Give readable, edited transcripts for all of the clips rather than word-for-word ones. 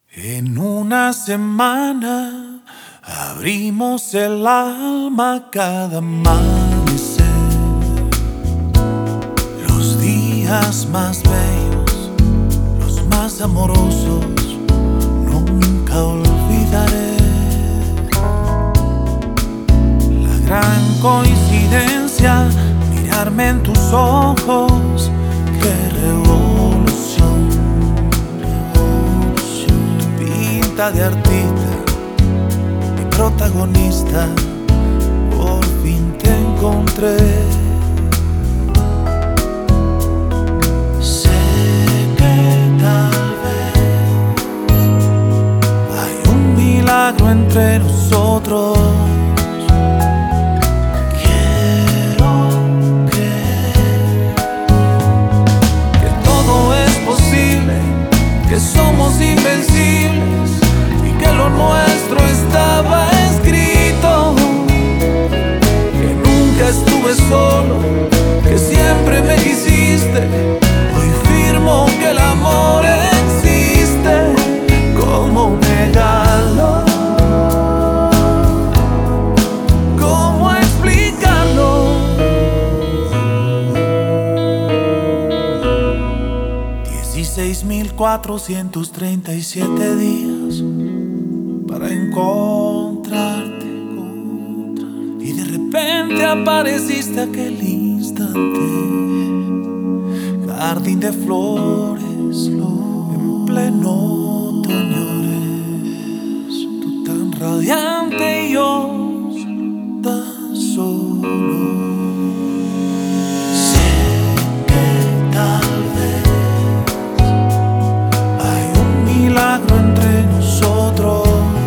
En una semana abrimos el alma a cada amanecer. Los días más bellos, los más amorosos, nunca olvidaré. La gran coincidencia, mirarme en tus ojos, qué revolución. Tu pinta de artista, mi protagonista, por fin te encontré. Sé que tal vez hay un milagro entre nosotros. Somos invencibles y que lo nuestro estaba escrito, que nunca estuve solo, que siempre me quisiste. Hoy firmo que el amor existe. ¿Cómo negarlo? ¿Cómo explicarlo? 16.437 días para encontrarte, y de repente apareciste aquel instante. Jardín de flores, en pleno otoño eres tú tan radiante y yo tan solo. Entre nosotros,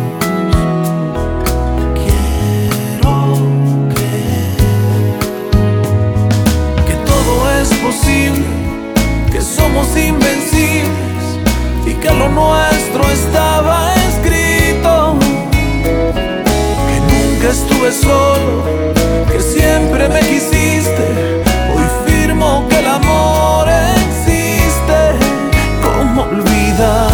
quiero creer que todo es posible, que somos invencibles y que lo nuestro estaba escrito, que nunca estuve solo, que siempre me quisiste. Hoy firmo que el amor existe. ¿Cómo olvidar?